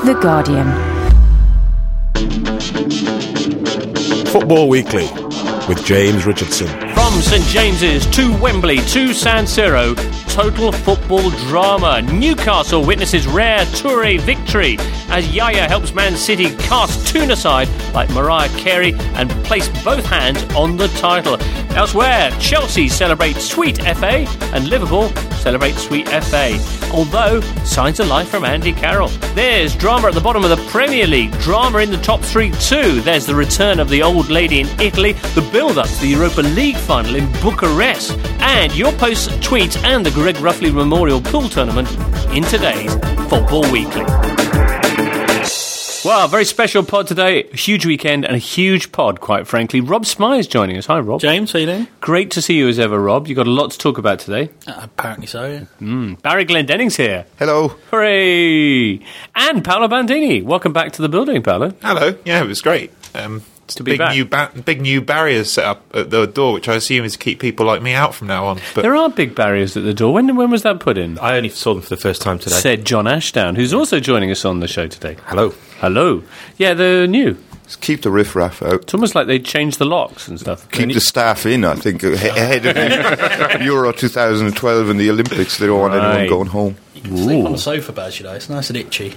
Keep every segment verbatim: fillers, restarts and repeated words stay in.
The Guardian. Football Weekly with James Richardson. From St James's to Wembley to San Siro, total football drama. Newcastle witnesses rare Toure victory as Yaya helps Man City cast Toon aside like Mariah Carey and place both hands on the title. Elsewhere, Chelsea celebrate sweet F A and Liverpool celebrate sweet F A. Although, signs of life from Andy Carroll. There's drama at the bottom of the Premier League, drama in the top three too. There's the return of the old lady in Italy, the build-up to the Europa League final in Bucharest, and your posts, tweets and the Greg Ruffley Memorial Pool Tournament in today's Football Weekly. Well, very special pod today, a huge weekend and a huge pod, quite frankly. Rob Smy's joining us. Hi, Rob. James, how you doing? Great to see you as ever, Rob. You've got a lot to talk about today. Uh, apparently so, yeah. Mm. Barry Glendenning's here. Hello. Hooray! And Paolo Bandini. Welcome back to the building, Paolo. Hello. Yeah, it was great. Um, to be big back. new ba- big new barriers set up at the door, which I assume is to keep people like me out from now on. But there are big barriers at the door. When when was that put in? I only saw them for the first time today. Said John Ashdown, who's also joining us on the show today. Hello. Hello. Yeah, they're new. Just keep the riffraff out. It's almost like they changed the locks and stuff. Keep the staff in, I think, ahead of the Euro twenty twelve and the Olympics. They don't want Right. anyone going home. You can sleep on the sofa, Baz, you know. It's nice and itchy.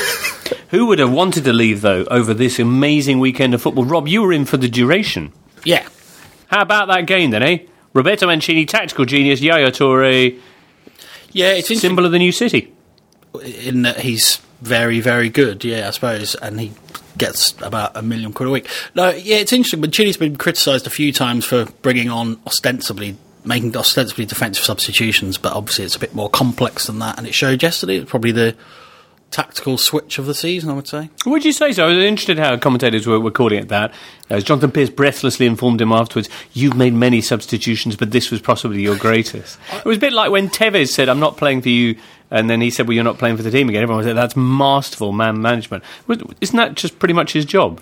Who would have wanted to leave, though, over this amazing weekend of football? Rob, you were in for the duration. Yeah. How about that game, then, eh? Roberto Mancini, tactical genius, Yaya Toure, Yeah, it's interesting symbol of the new city. in that he's very, very good, yeah, I suppose, and he gets about a million quid a week. No, yeah, it's interesting. Mancini's been criticised a few times for bringing on ostensibly, making ostensibly defensive substitutions, but obviously it's a bit more complex than that, and it showed yesterday. It's probably the tactical switch of the season, I would say. Would you say so? I was interested how commentators were, were calling it that. As Jonathan Pearce breathlessly informed him afterwards, you've made many substitutions, but this was possibly your greatest. It was a bit like when Tevez said, I'm not playing for you, and then he said, well, you're not playing for the team again. Everyone said, that's masterful man management. Isn't that just pretty much his job?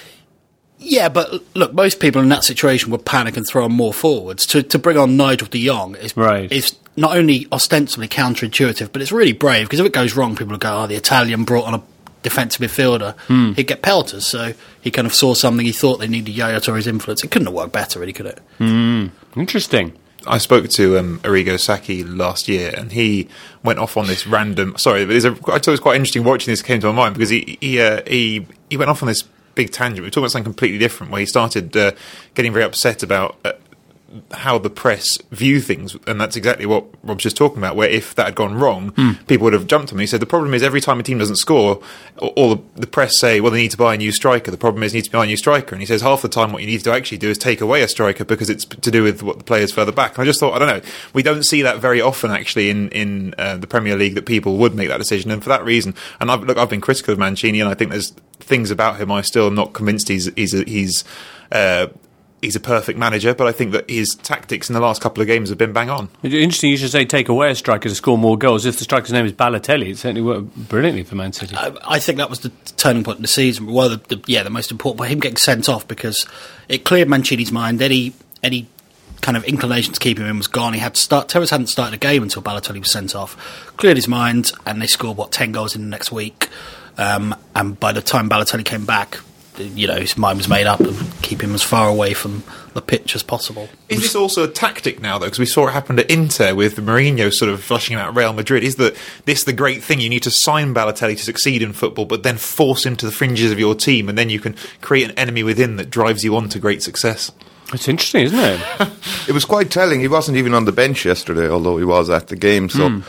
Yeah, but look, most people in that situation would panic and throw him more forwards. To to bring on Nigel de Jong is, Right. is not only ostensibly counterintuitive, but it's really brave, because if it goes wrong, people will go, oh, the Italian brought on a defensive midfielder. Hmm. He'd get pelters, so he kind of saw something, he thought they needed Yaya Toure's influence. It couldn't have worked better, really, could it? Mm, interesting. I spoke to um, Arrigo Sacchi last year, and he went off on this random. Sorry, but it's a, I thought it was quite interesting watching this. Came to my mind because he he uh, he, he went off on this big tangent. We were talking about something completely different, where he started uh, getting very upset about uh, how the press view things, and that's exactly what Rob's just talking about, where if that had gone wrong, mm. people would have jumped on him. He said the problem is every time a team doesn't score, all the, the press say, well, they need to buy a new striker. The problem is they need to buy a new striker. And he says half the time what you need to actually do is take away a striker because it's to do with what the players further back. And I just thought, I don't know, we don't see that very often actually in, in uh, the Premier League, that people would make that decision. And for that reason, and I've, look, I've been critical of Mancini, and I think there's things about him I still am not convinced he's, he's, a, he's, uh, He's a perfect manager, but I think that his tactics in the last couple of games have been bang on. Interesting you should say take away a striker to score more goals. If the striker's name is Balotelli, it certainly worked brilliantly for Man City. I, I think that was the turning point in the season. Well, the, the, yeah, the most important point, him getting sent off, because it cleared Mancini's mind. Any, any kind of inclination to keep him in was gone. He had to start. Tevez hadn't started a game until Balotelli was sent off. Cleared his mind, and they scored, what, ten goals in the next week. Um, and by the time Balotelli came back, you know, his mind was made up of keep him as far away from the pitch as possible. Is this also a tactic now, though? Because we saw it happen at Inter with Mourinho sort of flushing him out of Real Madrid. Is that this the great thing? You need to sign Balotelli to succeed in football, but then force him to the fringes of your team, and then you can create an enemy within that drives you on to great success. It's interesting, isn't it? It was quite telling. He wasn't even on the bench yesterday, although he was at the game, so mm.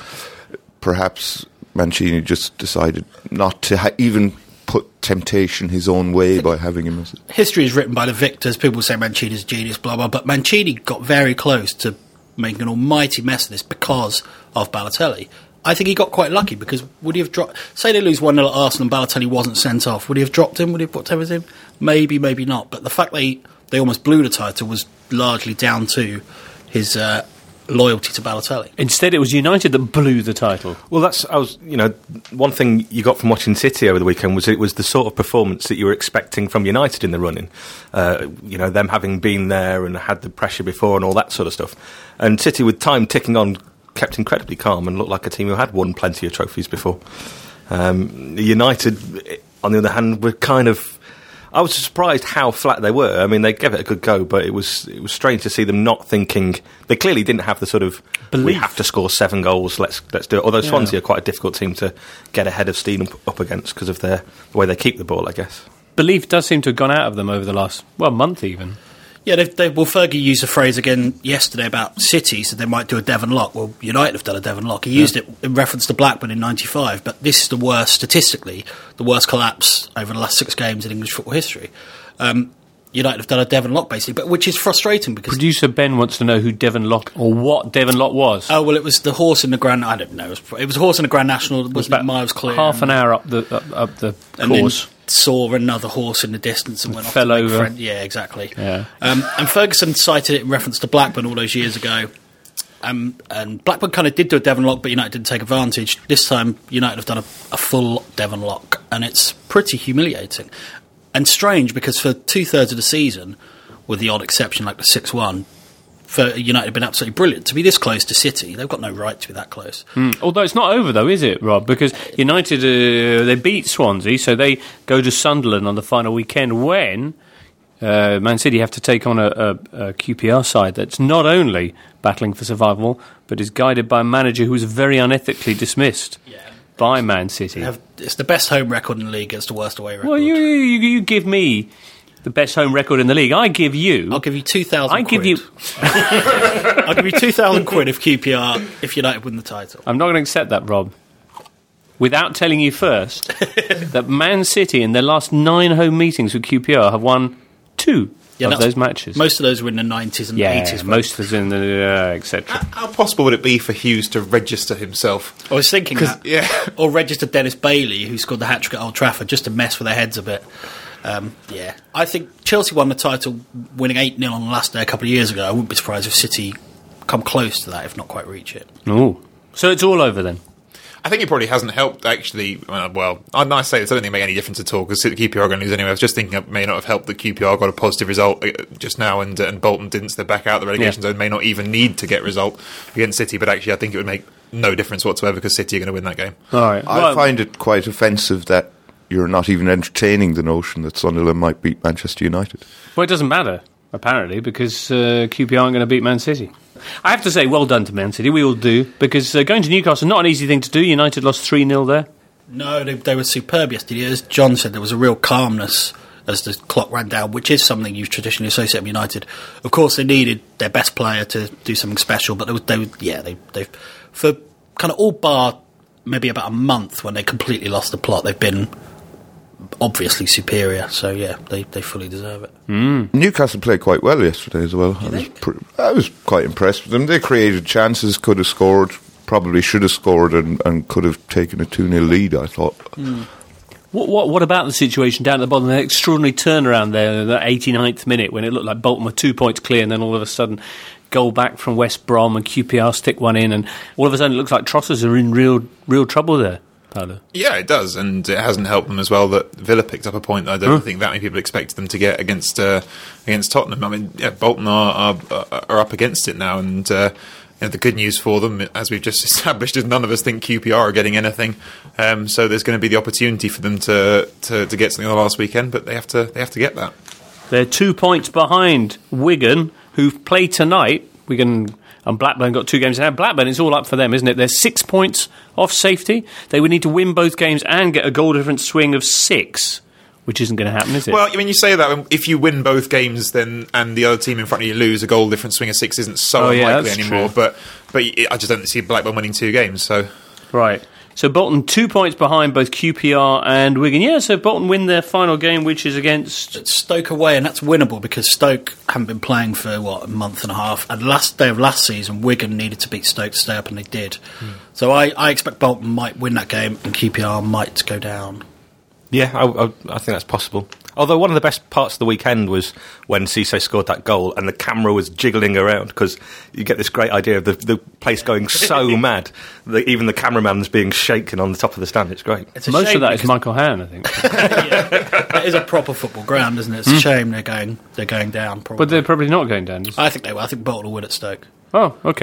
perhaps Mancini just decided not to ha- even put temptation his own way by having him as... History is written by the victors. People say Mancini's a genius, blah, blah, but Mancini got very close to making an almighty mess of this because of Balotelli. I think he got quite lucky, because would he have dropped... Say they lose one nil at Arsenal and Balotelli wasn't sent off, would he have dropped him? Would he have put Tevez in? Maybe, maybe not. But the fact they, they almost blew the title was largely down to his... Uh, loyalty to Balotelli. Instead, it was United that blew the title. Well, that's I was you know one thing you got from watching City over the weekend was it was the sort of performance that you were expecting from United in the running. Uh, you know, them having been there and had the pressure before and all that sort of stuff. And City, with time ticking on, kept incredibly calm and looked like a team who had won plenty of trophies before. Um, United, on the other hand, were kind of... I was surprised how flat they were. I mean, they gave it a good go, but it was it was strange to see them not thinking... They clearly didn't have the sort of, Belief. we have to score seven goals, let's let's do it. Although Yeah. Swansea are quite a difficult team to get ahead of Steele up against because of their, the way they keep the ball, I guess. Belief does seem to have gone out of them over the last, well, month even. Yeah, they've, they well, Fergie used a phrase again yesterday about City, so they might do a Devon Lock. Well, United have done a Devon Lock. He used it in reference to Blackburn in ninety-five, but this is the worst, statistically, the worst collapse over the last six games in English football history. Um, United have done a Devon Lock, basically, but which is frustrating because... Producer Ben wants to know who Devon Lock, or what Devon Lock was. Oh, well, it was the horse in the Grand... I don't know. It was, it was a horse in the Grand National, It was wasn't it, miles clear. half an hour up the up, up the and course. then saw another horse in the distance and went off fell to make over. friend- Yeah, exactly. Yeah. Um, and Ferguson cited it in reference to Blackburn all those years ago. Um, and Blackburn kind of did do a Devon Lock, but United didn't take advantage. This time, United have done a, a full Devon Lock, and it's pretty humiliating. And strange, because for two-thirds of the season, with the odd exception like the six one, for United have been absolutely brilliant. To be this close to City, they've got no right to be that close. Mm. Although it's not over, though, is it, Rob? Because United, uh, they beat Swansea, so they go to Sunderland on the final weekend when uh, Man City have to take on a, a, a Q P R side that's not only battling for survival, but is guided by a manager who was very unethically dismissed Yeah. by Man City. They have, it's the best home record in the league against the worst away record. Well, you, you you give me the best home record in the league. I give you... I'll give you two thousand. I give you... I'll give you two thousand quid if Q P R if United win the title. I'm not going to accept that, Rob. Without telling you first that Man City in their last nine home meetings with Q P R have won two Yeah, of that's- those matches. Most of those were in the nineties and yeah, eighties. most of us in the uh, et cetera. How possible would it be for Hughes to register himself? I was thinking 'Cause- that. yeah. Or register Dennis Bailey, who scored the hat trick at Old Trafford, just to mess with their heads a bit. Um, yeah, I think Chelsea won the title, winning eight nil on the last day a couple of years ago. I wouldn't be surprised if City come close to that, if not quite reach it. Oh, so it's all over then. I think it probably hasn't helped, actually. Uh, well, I'd nice say this. I don't think it make any difference at all because Q P R are going to lose anyway. I was just thinking it may not have helped that Q P R got a positive result uh, just now and, uh, and Bolton didn't step back out the relegation Yeah. zone, may not even need to get a result against City, but actually I think it would make no difference whatsoever because City are going to win that game. All right. I Well, find it quite offensive that you're not even entertaining the notion that Sunderland might beat Manchester United. well, it doesn't matter, apparently, because uh, Q P R aren't going to beat Man City. I have to say, well done to Man City. We all do, because uh, going to Newcastle, not an easy thing to do. United lost three nil there. No, they, they were superb yesterday. As John said, there was a real calmness as the clock ran down, which is something you traditionally associate with United. Of course, they needed their best player to do something special, but they, would- they would- yeah, they, they for kind of all bar maybe about a month when they completely lost the plot, they've been obviously superior. So yeah, they, they fully deserve it. Newcastle played quite well yesterday as well. I was, pr- I was quite impressed with them. They created chances, could have scored, probably should have scored, and, and could have taken a two nil lead, I thought. What, what, what about the situation down at the bottom? The extraordinary turnaround there in the eighty-ninth minute when it looked like Bolton were two points clear, and then all of a sudden, goal back from West Brom and Q P R stick one in, and all of a sudden it looks like Trossers are in real real trouble there, Paolo. Yeah, it does, and it hasn't helped them as well that Villa picked up a point that I don't think that many people expected them to get against uh, against Tottenham. I mean, yeah, Bolton are are, are up against it now, and uh, you know, the good news for them, as we've just established, is none of us think Q P R are getting anything. Um, so there's going to be the opportunity for them to, to, to get something on the last weekend, but they have to they have to get that. They're two points behind Wigan, who've played tonight. Wigan and Blackburn got two games now. Blackburn, it's all up for them, isn't it? They're six points off safety. They would need to win both games and get a goal difference swing of six, which isn't going to happen, is it? Well, I mean, you say that if you win both games, then and the other team in front of you lose, a goal difference swing of six isn't so Oh, yeah, unlikely that's anymore. true. But but I just don't see Blackburn winning two games. So Right. So Bolton two points behind both Q P R and Wigan. Yeah, so Bolton win their final game, which is against... It's Stoke away, and that's winnable because Stoke haven't been playing for, what, a month and a half. And last day of last season, Wigan needed to beat Stoke to stay up, and they did. So I, I expect Bolton might win that game, and Q P R might go down. Yeah, I, I, I think that's possible. Although one of the best parts of the weekend was when Cisse scored that goal and the camera was jiggling around because you get this great idea of the, the place going so mad that even the cameraman's being shaken on the top of the stand. It's great. It's a Most shame of that is because- Michael Hannon, I think. yeah, it is a proper football ground, isn't it? It's a shame they're going they're going down. Probably. But they're probably not going down. Just... I think they will. I think Bolton will win at Stoke. Oh, okay.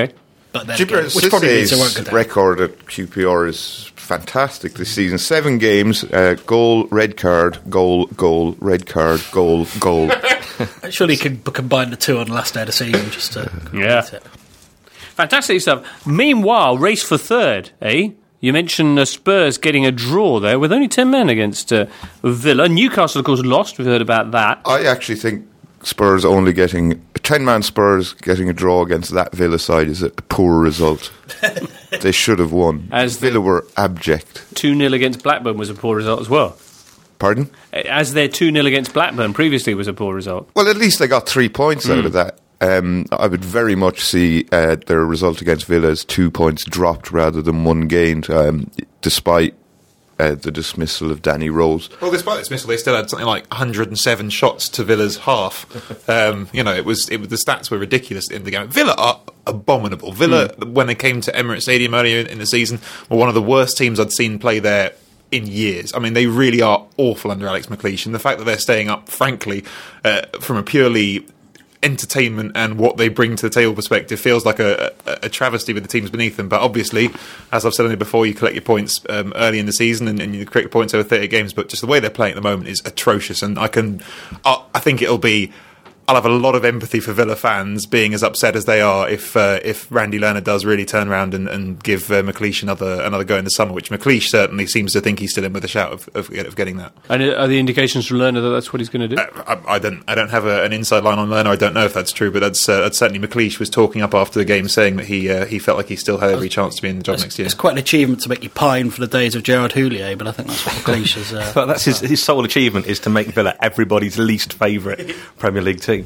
But then Gibber again, which probably means they won't go down. record at Q P R is fantastic this season. Seven games, uh, goal, red card, goal, goal, red card, goal, goal. Surely you can combine the two on the last day of the season just to Yeah. complete it. Fantastic stuff. Meanwhile, race for third, eh? You mentioned uh, Spurs getting a draw there with only ten men against uh, Villa. Newcastle, of course, lost. We've heard about that. I actually think Spurs only getting a ten-man Spurs getting a draw against that Villa side is a poor result. They should have won. As Villa the- were abject. two nil against Blackburn was a poor result as well. Pardon? As their two nil against Blackburn previously was a poor result. Well, at least they got three points Mm. out of that. Um, I would very much see uh, their result against Villa as two points dropped rather than one gained, um, despite uh, the dismissal of Danny Rose. Well, despite the dismissal, they still had something like one hundred seven shots to Villa's half. Um, you know, it was, it was the stats were ridiculous in the game. Villa are abominable. Villa, mm. when they came to Emirates Stadium earlier in the season, were one of the worst teams I'd seen play there in years. I mean, they really are awful under Alex McLeish, and the fact that they're staying up, frankly, uh, from a purely entertainment and what they bring to the table perspective feels like a, a, a travesty with the teams beneath them. But obviously, as I've said on it before, you collect your points um, early in the season and, and you collect your points over thirty games, but just the way they're playing at the moment is atrocious, and I can I, I think it'll be I'll have a lot of empathy for Villa fans being as upset as they are if uh, if Randy Lerner does really turn around and, and give uh, McLeish another another go in the summer, which McLeish certainly seems to think he's still in with a shout of, of, of getting that. And are the indications from Lerner that that's what he's going to do? Uh, I, I don't I don't have a, an inside line on Lerner. I don't know if that's true, but that's, uh, that's certainly McLeish was talking up after the game, saying that he uh, he felt like he still had every chance to be in the job It's, next year. it's quite an achievement to make you pine for the days of Gerard Houllier, but I think that's what McLeish is. Uh, But that's his, his sole achievement is to make Villa everybody's least favourite Premier League team.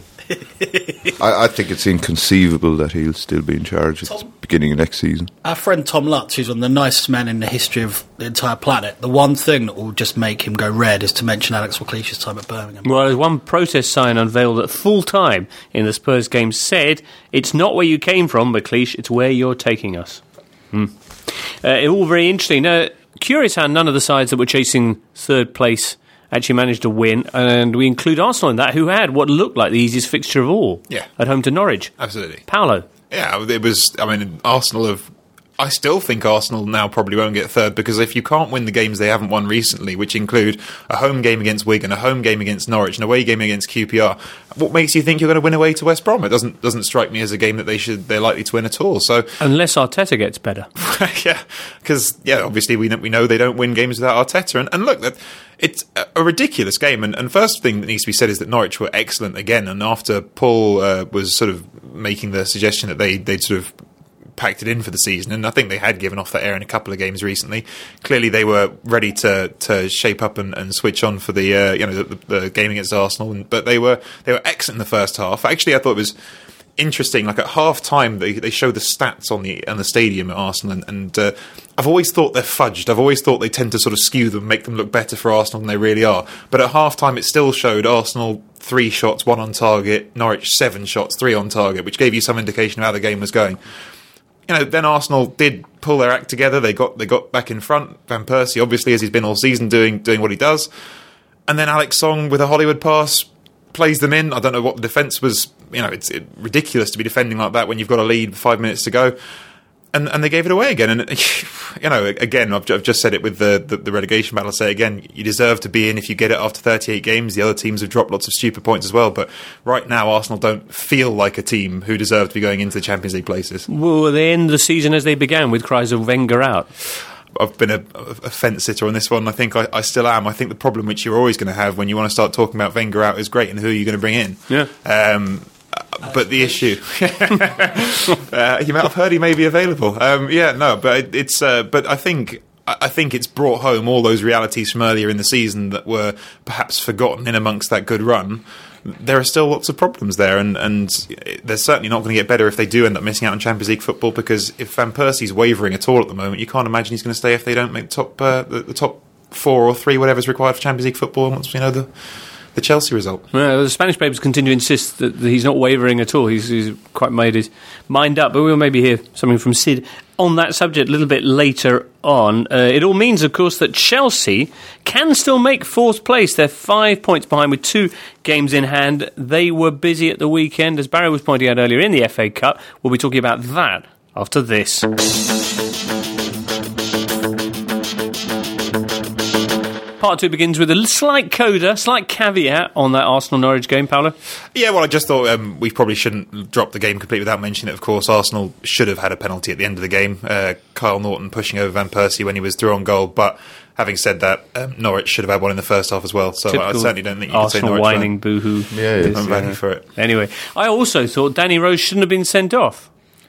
I, I think it's inconceivable that he'll still be in charge at the beginning of next season. Our friend Tom Lutz, who's one of the nicest men in the history of the entire planet, the one thing that will just make him go red is to mention Alex McLeish's time at Birmingham. Well, there's one protest sign unveiled at full time in the Spurs game said, "It's not where you came from, McLeish, it's where you're taking us." Hmm. Uh, all very interesting. Now, curious how none of the sides that were chasing third place actually managed to win, and we include Arsenal in that, who had what looked like the easiest fixture of all. Yeah. At home to Norwich. Absolutely. Paolo. Yeah, it was. I mean, Arsenal have. I still think Arsenal now probably won't get third, because if you can't win the games they haven't won recently, which include a home game against Wigan, a home game against Norwich, an away game against Q P R, what makes you think you're going to win away to West Brom? It doesn't doesn't strike me as a game that they should they're likely to win at all. So Unless Arteta gets better. yeah, because yeah, obviously we know, we know they don't win games without Arteta, and, and look, that it's a, a ridiculous game. And, and first thing that needs to be said is that Norwich were excellent again. And after Paul uh, was sort of making the suggestion that they they'd sort of packed it in for the season, and I think they had given off that air in a couple of games recently. Clearly, they were ready to to shape up and, and switch on for the uh, you know the, the game against Arsenal. And, but they were they were excellent in the first half. Actually, I thought it was interesting. Like at half time, they they show the stats on the on the stadium at Arsenal, and, and uh, I've always thought they're fudged. I've always thought they tend to sort of skew them, make them look better for Arsenal than they really are. But at half time, it still showed Arsenal three shots, one on target, Norwich seven shots, three on target, which gave you some indication of how the game was going. You know, then Arsenal did pull their act together. They got they got back in front. Van Persie, obviously, as he's been all season, doing doing what he does. And then Alex Song with a Hollywood pass plays them in. I don't know what the defence was. You know, it's it, ridiculous to be defending like that when you've got a lead with five minutes to go. And and they gave it away again. And, you know, again, I've, I've just said it with the, the, the relegation battle. I'll say it again, you deserve to be in if you get it after thirty-eight games. The other teams have dropped lots of stupid points as well. But right now, Arsenal don't feel like a team who deserve to be going into the Champions League places. Well, they end the season as they began, with cries of Wenger out. I've been a, a fence sitter on this one. I think I, I still am. I think the problem which you're always going to have when you want to start talking about Wenger out is great, and who are you going to bring in? Yeah. Um, but the issue, uh, you might have heard he may be available. Um, yeah, no, but it's. Uh, but I think I think it's brought home all those realities from earlier in the season that were perhaps forgotten in amongst that good run. There are still lots of problems there, and, and they're certainly not going to get better if they do end up missing out on Champions League football, because if Van Persie's wavering at all at the moment, you can't imagine he's going to stay if they don't make top uh, the, the top four or three, whatever's required for Champions League football once we know the the Chelsea result. Well, the Spanish papers continue to insist that he's not wavering at all. He's, he's quite made his mind up, but we'll maybe hear something from Sid on that subject a little bit later on. Uh, it all means, of course, that Chelsea can still make fourth place. They're five points behind with two games in hand. They were busy at the weekend, as Barry was pointing out earlier, in the F A Cup. We'll be talking about that after this. Part two begins with a slight coda, slight caveat on that Arsenal-Norwich game, Paolo. Yeah, well, I just thought um, we probably shouldn't drop the game completely without mentioning it, of course. Arsenal should have had a penalty at the end of the game. Uh, Kyle Norton pushing over Van Persie when he was through on goal, but having said that, um, Norwich should have had one in the first half as well, so Typical I certainly don't think you Arsenal can say Norwich whining boo-hoo. Yeah, it is, I'm value yeah. for it. Anyway, I also thought Danny Rose shouldn't have been sent off.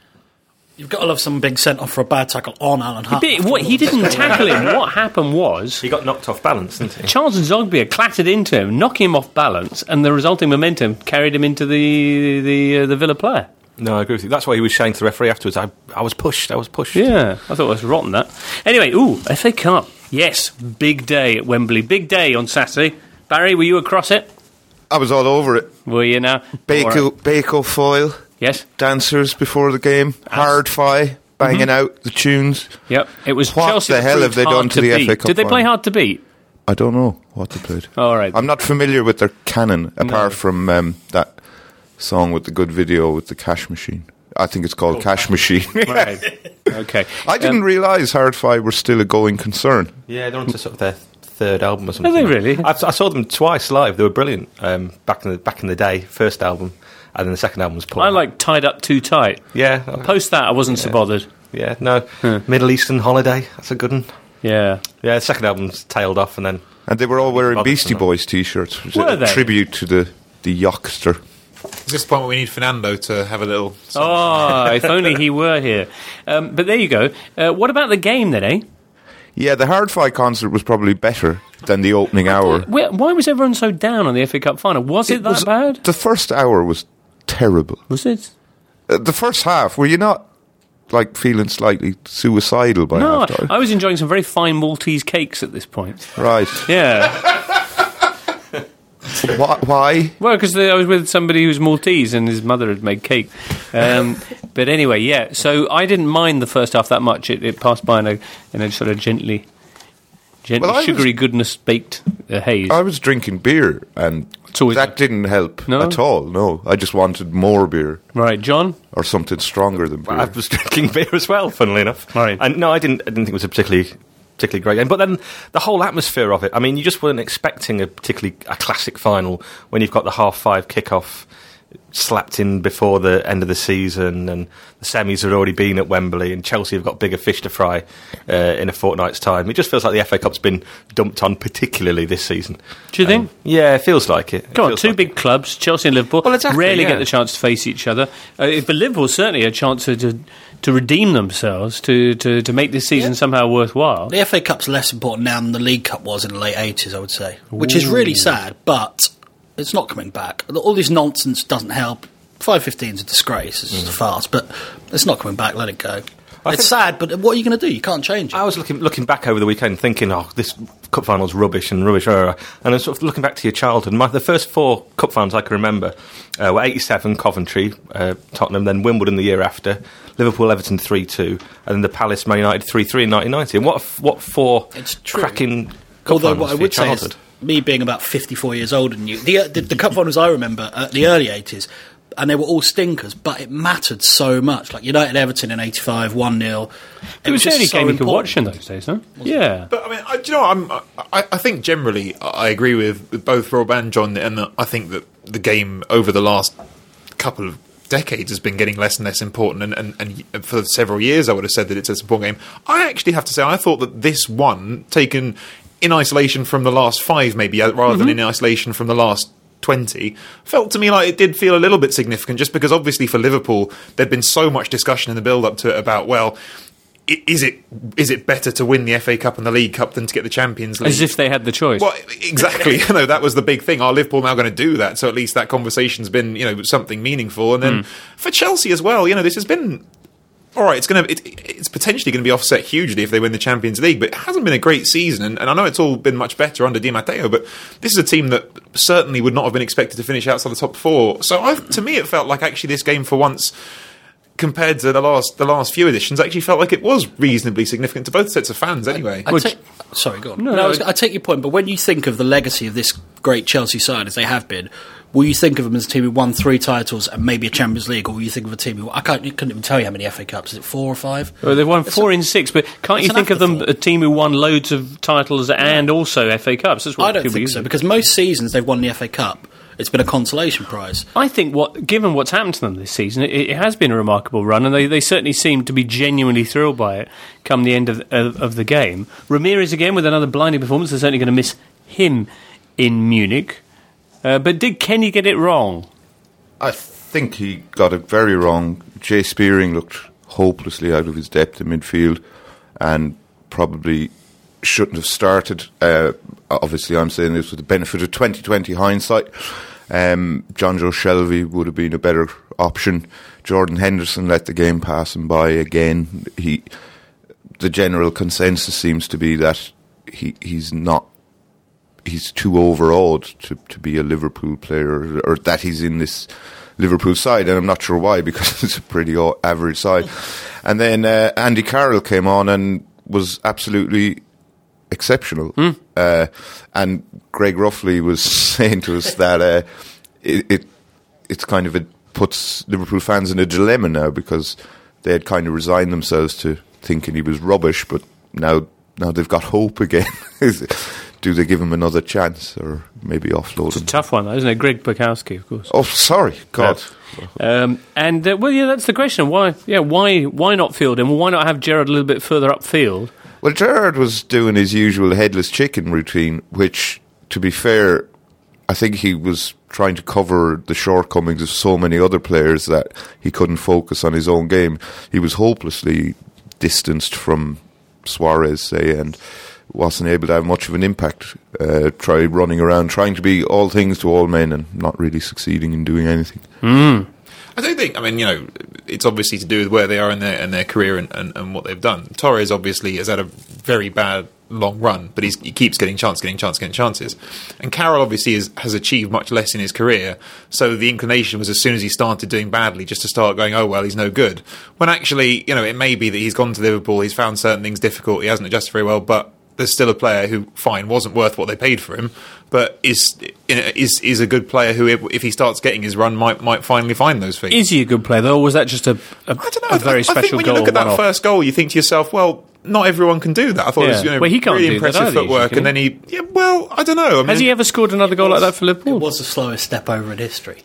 You've got to love someone being sent off for a bad tackle on Alan Hart. Bit- what, he didn't tackle him. What happened was He got knocked off balance, didn't he? Charles Zogbia clattered into him, knocking him off balance, and the resulting momentum carried him into the the, uh, the Villa player. No, I agree with you. That's why he was saying to the referee afterwards, I, I was pushed, I was pushed. Yeah, I thought it was rotten, that. Anyway, ooh, F A Cup. Yes, big day at Wembley. Big day on Saturday. Barry, were you across it? I was all over it. Were you now? Baco, All right. Baco foil, Yes. dancers before the game, hard fi, banging out the tunes. Yep. It was What Chelsea the that hell proved have they hard done to the beat. F A Cup Did they play final? hard to beat? I don't know what they played. All right. I'm not familiar with their canon, apart from um, that song with the good video with the cash machine. I think it's called Cash Machine. Right. Okay. I didn't Um, realise Hard Fi were still a going concern. Yeah, they're on to sort of their third album or something. they really? I, I saw them twice live. They were brilliant um, back in the back in the day. First album, and then the second album was poor. I like Tied Up Too Tight. Yeah, Post that, I wasn't so bothered. yeah. No, Middle Eastern Holiday. That's a good one. Yeah. Yeah, the second album's tailed off, and then And they were all wearing Bothered Beastie from that. Boys t-shirts. Which is Were a they? tribute to the, the Yockster. Is this the point where we need Fernando to have a little... Oh, if only he were here. Um, but there you go. Uh, what about the game then, eh? Yeah, the Hard Fi concert was probably better than the opening hour. Where, why was everyone so down on the F A Cup final? Was it, that was- bad? The first hour was terrible. Was it? Uh, the first half, were you not like feeling slightly suicidal by No, half time? I was enjoying some very fine Maltese cakes at this point. Right. Yeah. Why? why? Well, because I was with somebody who's Maltese and his mother had made cake. Um, but anyway, yeah. So I didn't mind the first half that much. It, it passed by in a, in a sort of gently, gently Well, I was- sugary goodness baked uh, haze. I was drinking beer, and always- that didn't help No? at all. No, I just wanted more beer Right, John? or something stronger than beer. I was drinking beer as well. Funnily enough, Right. And no, I didn't. I didn't think it was a particularly particularly great game. But then the whole atmosphere of it. I mean, you just weren't expecting a particularly a classic final when you've got the half five kickoff slapped in before the end of the season, and the semis had already been at Wembley, and Chelsea have got bigger fish to fry uh, in a fortnight's time. It just feels like the F A Cup's been dumped on, particularly this season. Do you think? Um, yeah, it feels like it. It Come on, feels two like big it. clubs, Chelsea and Liverpool, Well, exactly, rarely yeah. get the chance to face each other. Uh, but Liverpool certainly a chance to, to to redeem themselves, to, to, to make this season somehow worthwhile. The F A Cup's less important now than the League Cup was in the late eighties, I would say. Which is really sad, but it's not coming back. All this nonsense doesn't help. five fifteen is a disgrace, it's just a farce, but it's not coming back, let it go. I It's think- sad, but what are you going to do? You can't change it. I was looking looking back over the weekend, thinking, "Oh, this cup final's rubbish and rubbish." Rah, rah, rah. And I was sort of looking back to your childhood. My, the first four cup finals I can remember uh, were eighty-seven Coventry, uh, Tottenham, then Wimbledon the year after, Liverpool Everton three two, and then the Palace Man United three three in nineteen ninety. And what a f- what four It's true. cracking cup Although finals what I for your would say childhood. is, me being about fifty-four years older than you, the, uh, the, the cup finals I remember at the early eighties, and they were all stinkers, but it mattered so much. Like United Everton in eighty-five, one nil. It was the just only so game you could watch in important. those days, huh? Yeah. But I mean, I, do you know, I'm, I, I think generally I agree with, with both Rob and John, and that I think that the game over the last couple of decades has been getting less and less important, and, and, and for several years I would have said that it's an important game. I actually have to say I thought that this one, taken in isolation from the last five maybe, rather Mm-hmm. than in isolation from the last twenty, felt to me like it did feel a little bit significant, just because obviously for Liverpool there'd been so much discussion in the build-up to it about, well, i- is it is it better to win the F A Cup and the League Cup than to get the Champions League? As if they had the choice. Well, exactly. You know, that was the big thing. Are Liverpool now going to do that? So at least that conversation's been, you know, something meaningful. And then for Chelsea as well, you know, this has been all right. It's going to, it, it's potentially going to be offset hugely if they win the Champions League, but it hasn't been a great season. And, and I know it's all been much better under Di Matteo, but this is a team that certainly would not have been expected to finish outside the top four. So I, to me, it felt like actually this game for once, compared to the last the last few editions, actually felt like it was reasonably significant to both sets of fans anyway. I Which- take, sorry, go on. No, No, no, I, was, I take your point, but when you think of the legacy of this great Chelsea side, as they have been, will you think of them as a team who won three titles and maybe a Champions League, or will you think of a team who I can't, couldn't even tell you how many F A Cups? Is it four or five? Well, they've won It's four a- in six, but can't you it's an think of them afterthought. a team who won loads of titles and also F A Cups? That's what I don't people think use so, it. because most seasons they've won the F A Cup. It's been a consolation prize. I think, what, given what's happened to them this season, it, it has been a remarkable run, and they, they certainly seem to be genuinely thrilled by it come the end of, of, of the game. Ramirez again with another blinding performance. They're certainly going to miss him in Munich. Uh, but did Kenny get it wrong? I think he got it very wrong. Jay Spearing looked hopelessly out of his depth in midfield and probably shouldn't have started. Uh, obviously, I'm saying this with the benefit of twenty twenty hindsight. Um, John Joe Shelby would have been a better option. Jordan Henderson let the game pass him by again. He, the general consensus seems to be that he he's not. He's too overawed to, to be a Liverpool player, or that he's in this Liverpool side, and I'm not sure why, because it's a pretty o- average side. And then uh, Andy Carroll came on and was absolutely exceptional. Mm. Uh, and Greg Ruffley was saying to us that uh, it, it it's kind of, it puts Liverpool fans in a dilemma now, because they had kind of resigned themselves to thinking he was rubbish, but now now they've got hope again. Do they give him another chance, or maybe offload It's a him? tough one, though, isn't it? Greg Bukowski, of course. Oh, sorry, God. Um, and uh, well, yeah, that's the question. Why? Yeah, why? Why not field him? Well, why not have Gerrard a little bit further upfield? Well, Gerrard was doing his usual headless chicken routine, which, to be fair, I think he was trying to cover the shortcomings of so many other players that he couldn't focus on his own game. He was hopelessly distanced from Suarez, say, and wasn't able to have much of an impact. Uh, tried running around, trying to be all things to all men, and not really succeeding in doing anything. Mm. I don't think, I mean, you know, it's obviously to do with where they are in their in their career and, and, and what they've done. Torres obviously has had a very bad long run, but he's, he keeps getting chance, getting chance, getting chances. And Carroll obviously is, has achieved much less in his career, so the inclination was, as soon as he started doing badly, just to start going, oh, well, he's no good. When actually, you know, it may be that he's gone to Liverpool, he's found certain things difficult, he hasn't adjusted very well, but there's still a player who, fine, wasn't worth what they paid for him, but is is is a good player who, if he starts getting his run, might might finally find those feet. Is he a good player, though, or was that just a, a, I don't know. a very I, special I think when goal? you look at that one-off? first goal, you think to yourself, well, not everyone can do that. I thought Yeah. it was, you know, Well, he can't really do that impressive either, footwork, usually, and then he, yeah, well, I don't know. I mean, Has he ever scored another goal like that for Liverpool? It was the slowest step over in history.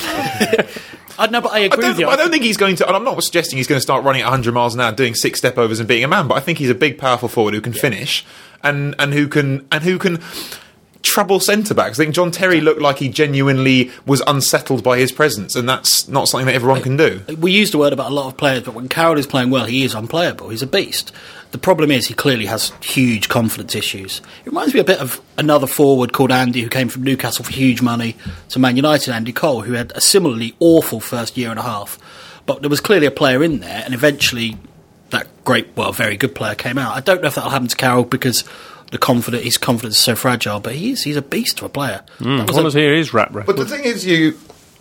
I know, but I I agree don't, with you. I don't think he's going to, and I'm not suggesting he's going to start running at one hundred miles an hour, doing six step overs and beating a man, but I think he's a big, powerful forward who can yeah. finish and, and who can and who can trouble centre backs. I think John Terry looked like he genuinely was unsettled by his presence, and that's not something that everyone can do. We use the word about a lot of players, but when Carroll is playing well, he is unplayable. He's a beast. The problem is he clearly has huge confidence issues. It reminds me a bit of another forward called Andy, who came from Newcastle for huge money to Man United, Andy Cole, who had a similarly awful first year and a half. But there was clearly a player in there, and eventually that great, well, very good player came out. I don't know if that'll happen to Carroll because the confidence, his confidence is so fragile, but he is, he's a beast of a player. Mm, That was a- here is rap rap. But the thing is, you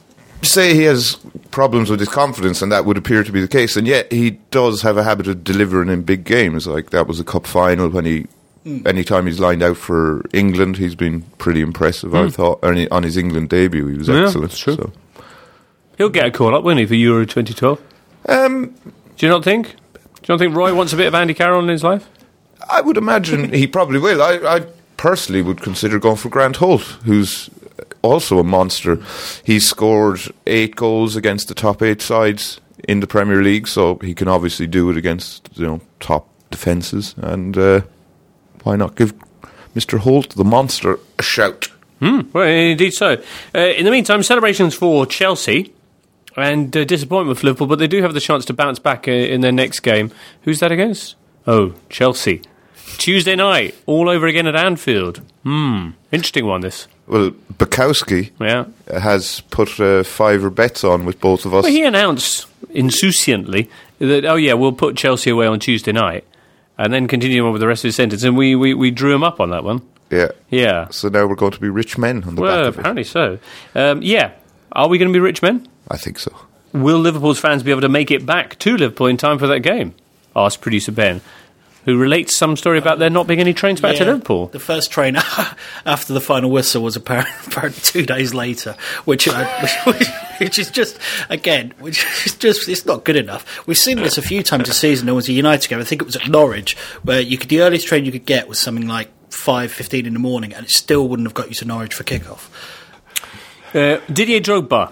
say he has problems with his confidence, and that would appear to be the case, and yet he does have a habit of delivering in big games. Like that was a cup final when he, mm. anytime he's lined out for England, he's been pretty impressive. Mm. I thought and he, on his England debut, he was Yeah, excellent. that's true. So. He'll get a call up, won't he, for Euro twenty twelve? Um, Do you not think? Do you not think Roy wants a bit of Andy Carroll in his life? I would imagine he probably will. I, I personally would consider going for Grant Holt, who's also a monster. He's scored eight goals against the top eight sides in the Premier League, so he can obviously do it against, you know, top defences. And uh, why not give Mister Holt, the monster, a shout? Mm, well, indeed so. Uh, in the meantime, celebrations for Chelsea and uh, disappointment for Liverpool, but they do have the chance to bounce back uh, in their next game. Who's that against? Oh, Chelsea. Tuesday night, all over again at Anfield. Hmm, interesting one, this. Well, Bukowski Yeah. has put uh, fiver bets on with both of us. Well, he announced insouciantly that, oh yeah, we'll put Chelsea away on Tuesday night, and then continue on with the rest of his sentence, and we, we, we drew him up on that one. Yeah. Yeah. So now we're going to be rich men on the Well, back of it. apparently so. Um, yeah. Are we going to be rich men? I think so. Will Liverpool's fans be able to make it back to Liverpool in time for that game? Asked producer Ben, who relates some story about there not being any trains back Yeah, to Liverpool. The first train after the final whistle was apparently, apparently two days later, which, uh, which, which is just, again, which is just, it's not good enough. We've seen this a few times this season. There was a United game, I think it was at Norwich, where you could, the earliest train you could get was something like five fifteen in the morning, and it still wouldn't have got you to Norwich for kick-off. Uh, Didier Drogba.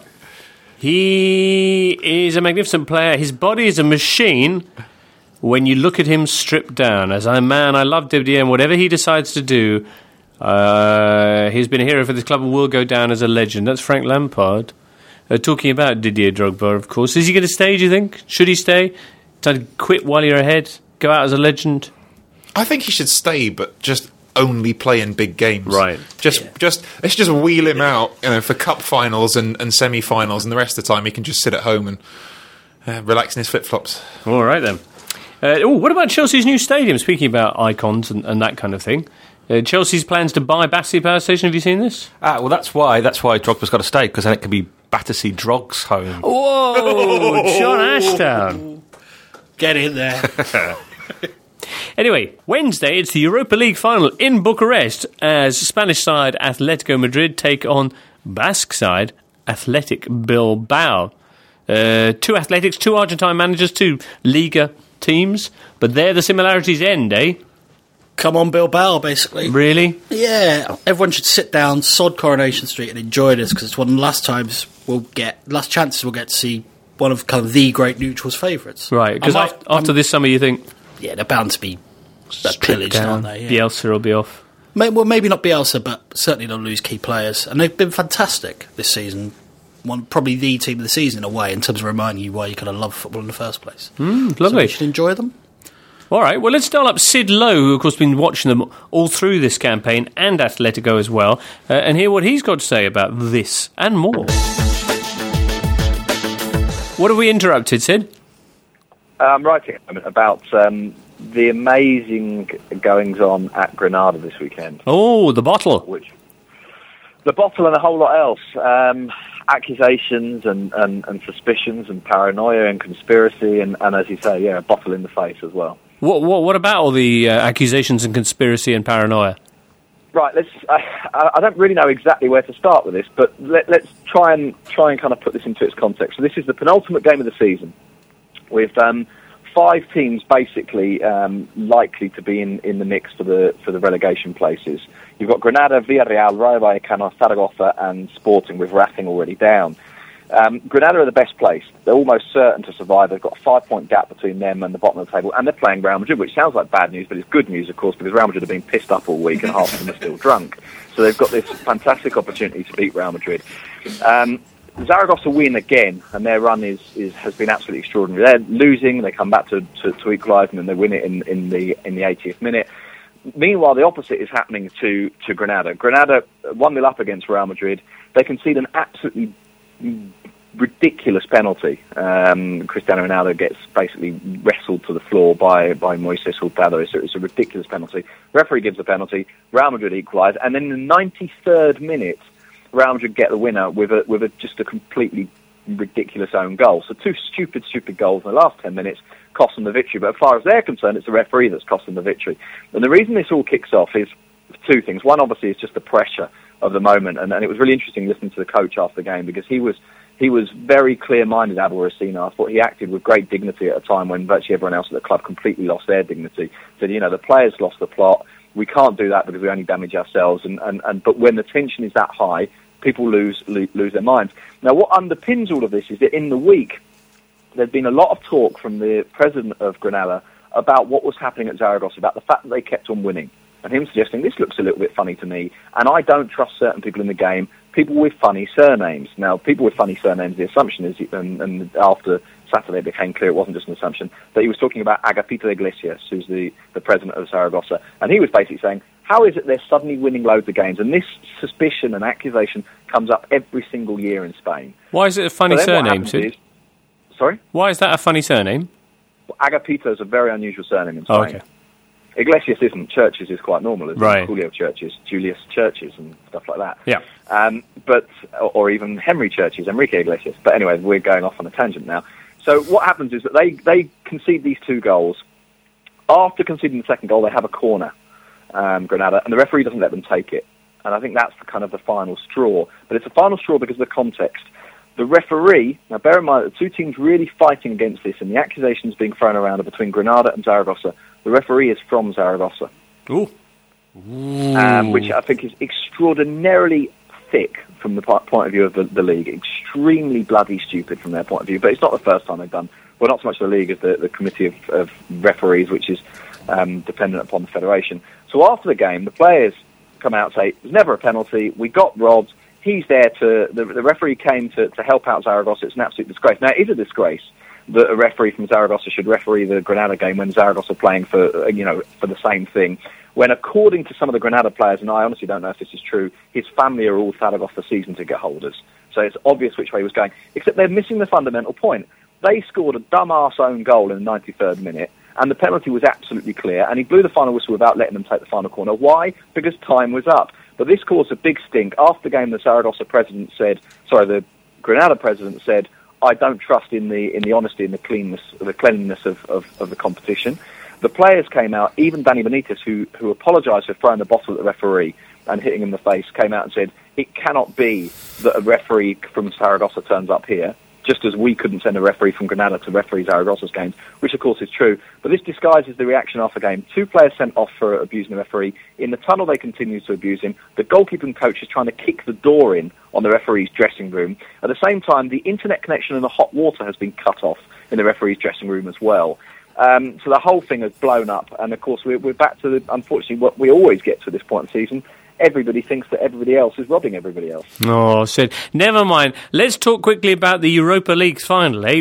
He is a magnificent player. His body is a machine when you look at him stripped down. As a man, I love Didier, and whatever he decides to do, uh, he's been a hero for this club and will go down as a legend. That's Frank Lampard. Uh, talking about Didier Drogba, of course. Is he going to stay, do you think? Should he stay? Try to quit while you're ahead? Go out as a legend? I think he should stay, but just only play in big games. Right. Just, Yeah. just let's just wheel him out, you know, for cup finals and, and semi-finals, and the rest of the time he can just sit at home and uh, relax in his flip-flops. All right, then. Uh, oh, what about Chelsea's new stadium? Speaking about icons and, and that kind of thing. Uh, Chelsea's plans to buy Battersea Power Station. Have you seen this? Ah, well, that's why that's why Drogba's got to stay, because then it can be Battersea Drog's home. Whoa, John Ashdown. Get in there. Anyway, Wednesday, it's the Europa League final in Bucharest as Spanish side Atletico Madrid take on Basque side Athletic Bilbao. Uh, two Athletics, two Argentine managers, two Liga teams, but there the similarities end, eh? Come on, Bilbao, basically. Really? Yeah, everyone should sit down, sod Coronation Street, and enjoy this, because it's one of the last times we'll get, last chances we'll get to see one of kind of the great neutrals' favourites. Right, because I after, might- after this summer you think, Yeah, they're bound to be stripped pillaged, down, aren't they? Yeah. Bielsa will be off. May, well, maybe not Bielsa, but certainly they'll lose key players. And they've been fantastic this season. One Probably the team of the season in a way, in terms of reminding you why you kind of love football in the first place. Mm, So lovely. we should enjoy them. All right, well, let's dial up Sid Lowe, who, of course, has been watching them all through this campaign, and Atletico as well, uh, and hear what he's got to say about this and more. What have we interrupted, Sid? I'm writing at the moment about um, the amazing goings-on at Granada this weekend. Oh, the bottle. Which the bottle and a whole lot else. Um, accusations and, and, and suspicions and paranoia and conspiracy and, and, as you say, yeah, a bottle in the face as well. What, what, what about all the uh, accusations and conspiracy and paranoia? Right, let's. I, I don't really know exactly where to start with this, but let, let's try and try and kind of put this into its context. So this is the penultimate game of the season, with um, five teams basically um, likely to be in, in the mix for the for the relegation places. You've got Granada, Villarreal, Rayo Vallecano, Zaragoza, and Sporting, with Racing already down. Um, Granada are the best placed. They're almost certain to survive. They've got a five-point gap between them and the bottom of the table, and they're playing Real Madrid, which sounds like bad news, but it's good news, of course, because Real Madrid have been pissed up all week and half of them are still drunk. So they've got this fantastic opportunity to beat Real Madrid. Um, Zaragoza win again, and their run is, is has been absolutely extraordinary. They're losing, they come back to, to, to equalise, and then they win it in, in the in the eightieth minute. Meanwhile, the opposite is happening to, to Granada. Granada one nil up against Real Madrid. They concede an absolutely ridiculous penalty. Um, Cristiano Ronaldo gets basically wrestled to the floor by, by Moises Hurtado. It's a, it's a ridiculous penalty. Referee gives the penalty. Real Madrid equalise, and then in the ninety-third minute, Real Madrid get the winner with a with a just a completely ridiculous own goal. So two stupid, stupid goals in the last ten minutes cost them the victory. But as far as they're concerned, it's the referee that's cost them the victory. And the reason this all kicks off is two things. One, obviously, is just the pressure of the moment, and, and it was really interesting listening to the coach after the game, because he was he was very clear-minded, Abel Racina. I thought he acted with great dignity at a time when virtually everyone else at the club completely lost their dignity. Said, you know, the players lost the plot. We can't do that because we only damage ourselves. And, and, and but when the tension is that high, people lose lose, lose their minds. Now, what underpins all of this is that in the week, there's been a lot of talk from the president of Granada about what was happening at Zaragoza, about the fact that they kept on winning, and him suggesting this looks a little bit funny to me, and I don't trust certain people in the game, people with funny surnames. Now, people with funny surnames, the assumption is, and, and after Saturday it became clear it wasn't just an assumption, that he was talking about Agapito Iglesias, who's the, the president of Zaragoza, and he was basically saying, how is it they're suddenly winning loads of games? And this suspicion and accusation comes up every single year in Spain. Why is it a funny So then what surname, happens Sid? is- Sorry? Why is that a funny surname? Agapito is a very unusual surname in Spain. Oh, okay. Iglesias isn't. Churches is quite normal. It's Right. Julio Churches, Julius Churches, and stuff like that. Yeah. Um, but or, or even Henry Churches, Enrique Iglesias. But anyway, we're going off on a tangent now. So what happens is that they, they concede these two goals, After conceding the second goal, they have a corner, um, Granada, and the referee doesn't let them take it. And I think that's the kind of the final straw. But it's a final straw because of the context. The referee, now bear in mind that the two teams really fighting against this, and the accusations being thrown around are between Granada and Zaragoza. The referee is from Zaragoza. Ooh. Um, which I think is extraordinarily thick from the point of view of the, the league. Extremely bloody stupid from their point of view. But it's not the first time they've done, well, not so much the league as the, the committee of, of referees, which is um, dependent upon the federation. So after the game, the players come out and say, there's never a penalty, we got robbed, he's there to, the, the referee came to, to help out Zaragoza, it's an absolute disgrace. Now, it is a disgrace that a referee from Zaragoza should referee the Granada game when Zaragoza are playing for, you know, for the same thing, when according to some of the Granada players, and I honestly don't know if this is true, his family are all Zaragoza season ticket holders. So it's obvious which way he was going, except they're missing the fundamental point. They scored a dumbass own goal in the ninety-third minute, and the penalty was absolutely clear, and he blew the final whistle without letting them take the final corner. Why? Because time was up. But this caused a big stink. After the game, the Zaragoza president said, sorry, the Granada president said, I don't trust in the in the honesty and the cleanness, the cleanliness of, of, of the competition. The players came out, even Danny Benitez, who, who apologised for throwing the bottle at the referee and hitting him in the face, came out and said, it cannot be that a referee from Zaragoza turns up here, just as we couldn't send a referee from Granada to referee Zaragoza's games, which of course is true. But this disguises the reaction after the game. Two players sent off for abusing the referee. In the tunnel, they continue to abuse him. The goalkeeping coach is trying to kick the door in on the referee's dressing room. At the same time, the internet connection and the hot water has been cut off in the referee's dressing room as well. Um, so the whole thing has blown up. And of course, we're, we're back to, the, unfortunately, what we always get to at this point in the season. Everybody thinks that everybody else is robbing everybody else. Oh, Sid. Never mind. Let's talk quickly about the Europa League finally.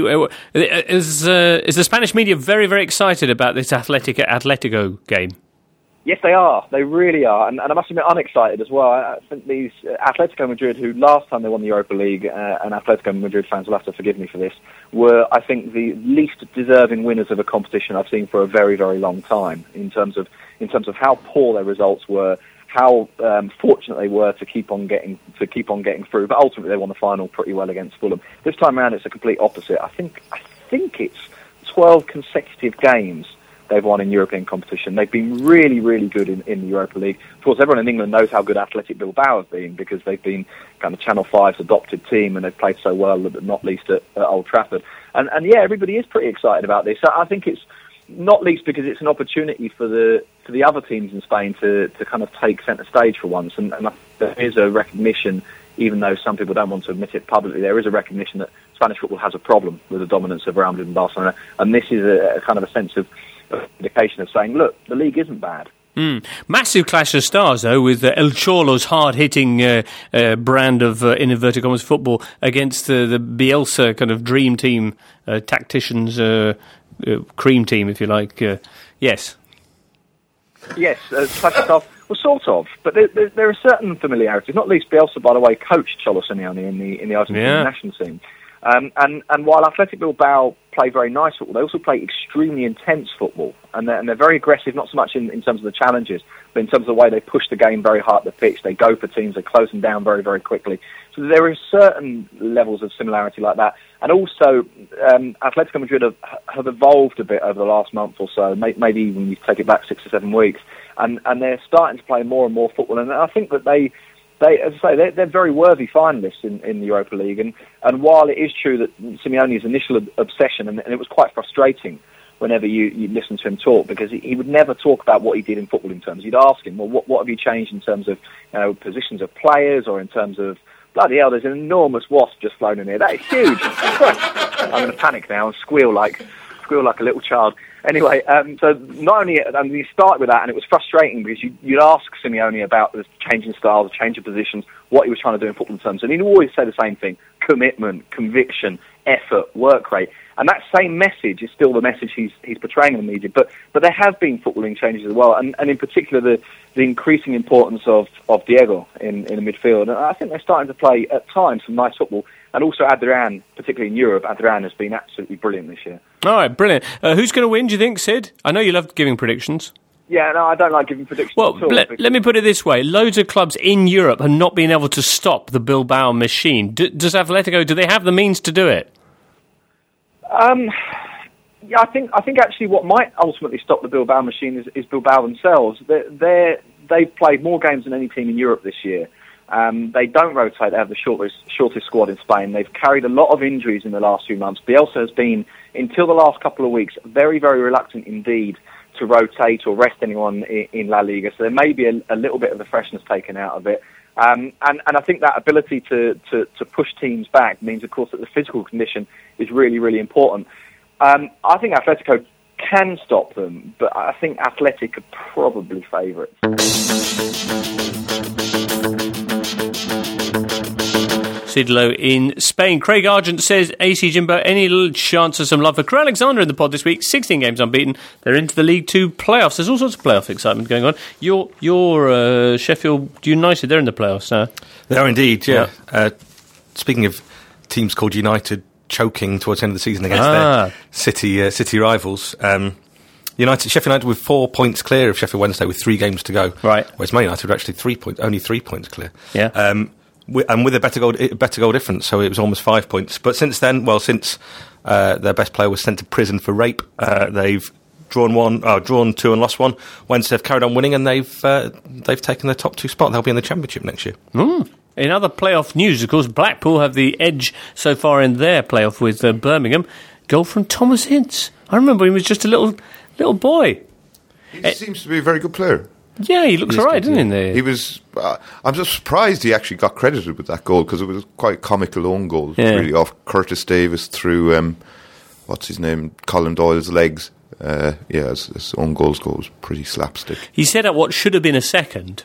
Is, uh, is the Spanish media very, very excited about this Athletic Atletico game? Yes, they are. They really are. And, and I must admit, I'm excited as well. I think these uh, Atletico Madrid, who last time they won the Europa League, uh, and Atletico Madrid fans will have to forgive me for this, were, I think, the least deserving winners of a competition I've seen for a very, very long time in terms of in terms of how poor their results were, how um, fortunate they were to keep on getting to keep on getting through. But ultimately, they won the final pretty well against Fulham. This time around, it's a complete opposite. I think I think it's twelve consecutive games they've won in European competition. They've been really, really good in, in the Europa League. Of course, everyone in England knows how good Athletic Bilbao have been because they've been kind of Channel five's adopted team and they've played so well, but not least at, at Old Trafford. And, and yeah, everybody is pretty excited about this. I think it's not least because it's an opportunity for the for the other teams in Spain to, to kind of take centre stage for once. And, and there is a recognition, even though some people don't want to admit it publicly, there is a recognition that Spanish football has a problem with the dominance of Real Madrid and Barcelona. And this is a, a kind of a sense of indication of saying, look, the league isn't bad. Mm. Massive clash of stars, though, with uh, El Cholo's hard-hitting uh, uh, brand of, uh, in inverted commas, football against uh, the Bielsa kind of dream team, uh, tacticians, uh, uh, cream team, if you like. Uh, yes. Yes, uh, clash of stars. Well, sort of, but there, there, there are certain familiarities. Not least Bielsa, by the way, coached Cholo Simeone in the in the Argentine yeah. national team. Um, and, and while Athletic Bilbao play very nice football, they also play extremely intense football. And they're, and they're very aggressive, not so much in, in terms of the challenges, but in terms of the way they push the game very hard at the pitch. They go for teams, they close them down very, very quickly. So there are certain levels of similarity like that. And also, um, Atletico Madrid have, have evolved a bit over the last month or so, may, maybe even you take it back six or seven weeks. And, and they're starting to play more and more football. And I think that they... They, as I say, they're, they're very worthy finalists in, in the Europa League, and, and while it is true that Simeone's initial ob- obsession, and, and it was quite frustrating whenever you, you listen to him talk, because he, he would never talk about what he did in footballing terms. You'd ask him, well, what, what have you changed in terms of you know, positions of players, or in terms of, bloody hell, there's an enormous wasp just flown in here. That is huge. I'm going to panic now and squeal like, squeal like a little child. Anyway, um, so not only, and you start with that, and it was frustrating because you, you'd ask Simeone about the changing styles, the change of positions, what he was trying to do in football terms, and he'd always say the same thing: commitment, conviction, effort, work rate. And that same message is still the message he's he's portraying in the media. But but there have been footballing changes as well, and, and in particular the, the increasing importance of, of Diego in, in the midfield. And I think they're starting to play at times some nice football. And also Adrian, particularly in Europe, Adrian has been absolutely brilliant this year. All right, brilliant. Uh, who's going to win, do you think, Sid? I know you love giving predictions. Yeah, no, I don't like giving predictions well, at all. Let, let me put it this way. Loads of clubs in Europe have not been able to stop the Bilbao machine. D- does Atletico, do they have the means to do it? Um, yeah, I think I think actually what might ultimately stop the Bilbao machine is, is Bilbao themselves. They're, they're they've played more games than any team in Europe this year. Um, they don't rotate. They have the shortest, shortest squad in Spain. They've carried a lot of injuries in the last few months. Bielsa has been, until the last couple of weeks, very, very reluctant indeed to rotate or rest anyone in, in La Liga. So there may be a, a little bit of the freshness taken out of it. Um, and, and I think that ability to, to, to push teams back means, of course, that the physical condition is really, really important. Um, I think Atletico can stop them, but I think Athletic are probably favourites. Sidlow in Spain. Craig Argent says, A C Jimbo, any little chance of some love for Crewe Alexandra in the pod this week? sixteen games unbeaten. They're into the League Two playoffs. There's all sorts of playoff excitement going on. Your your uh, Sheffield United, they're in the playoffs now. They are indeed, yeah. yeah. Uh, speaking of teams called United choking towards the end of the season against ah. their City uh, City rivals, um, United, Sheffield United with four points clear of Sheffield Wednesday with three games to go. Right. Whereas Man United were actually three points, only three points clear. Yeah. Um, and with a better goal, better goal difference, so it was almost five points. But since then, well, since uh, their best player was sent to prison for rape, uh, they've drawn one, uh, drawn two, and lost one. Wednesday they've carried on winning, and they've uh, they've taken the top two spot. They'll be in the Championship next year. Mm. In other playoff news, of course, Blackpool have the edge so far in their playoff with uh, Birmingham. Goal from Thomas Ince. I remember he was just a little little boy. He uh, seems to be a very good player. Yeah, he looks all right, doesn't he? He was. Uh, I'm just surprised he actually got credited with that goal because it was quite a comical own goal, yeah. really, off Curtis Davis through um, what's his name, Colin Doyle's legs. Uh, yeah, his, his own goals goal was pretty slapstick. He set up what should have been a second.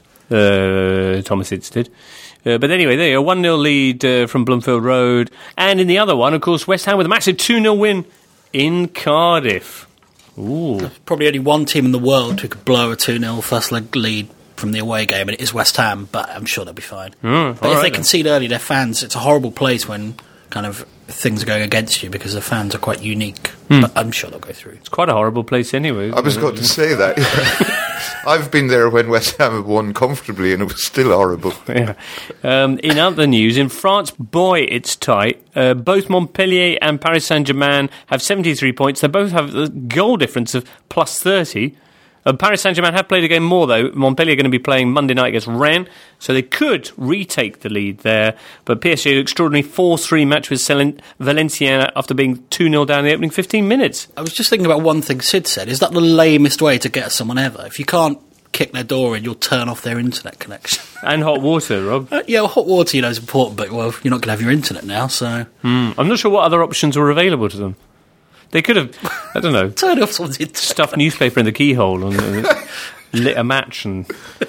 Uh, Thomas Ince did. Uh, but anyway, there you go, one nil lead uh, from Bloomfield Road. And in the other one, of course, West Ham with a massive two nil win in Cardiff. Ooh. There's probably only one team in the world who could blow a two nil first leg lead from the away game, and it is West Ham, but I'm sure they'll be fine. Mm, but if right they then. concede early, their fans, it's a horrible place when kind of things are going against you because the fans are quite unique. Mm. But I'm sure they'll go through. It's quite a horrible place anyway. I was going to say that. I've been there when West Ham have won comfortably and it was still horrible. Yeah. Um, in other news, in France, boy, it's tight. Uh, both Montpellier and Paris Saint-Germain have seventy-three points. They both have a goal difference of plus thirty. Uh, Paris Saint-Germain have played a game more, though. Montpellier are going to be playing Monday night against Rennes, so they could retake the lead there. But P S G had an extraordinary four three match with Valenciennes after being two nil down in the opening fifteen minutes. I was just thinking about one thing Sid said. Is that the lamest way to get someone ever? If you can't kick their door in, you'll turn off their internet connection. And hot water, Rob. Uh, yeah, well, hot water, you know, is important, but, well, you're not going to have your internet now, so... Mm, I'm not sure what other options were available to them. They could have, I don't know, turn off someone's internet. Stuffed newspaper in the keyhole and uh, lit a match and...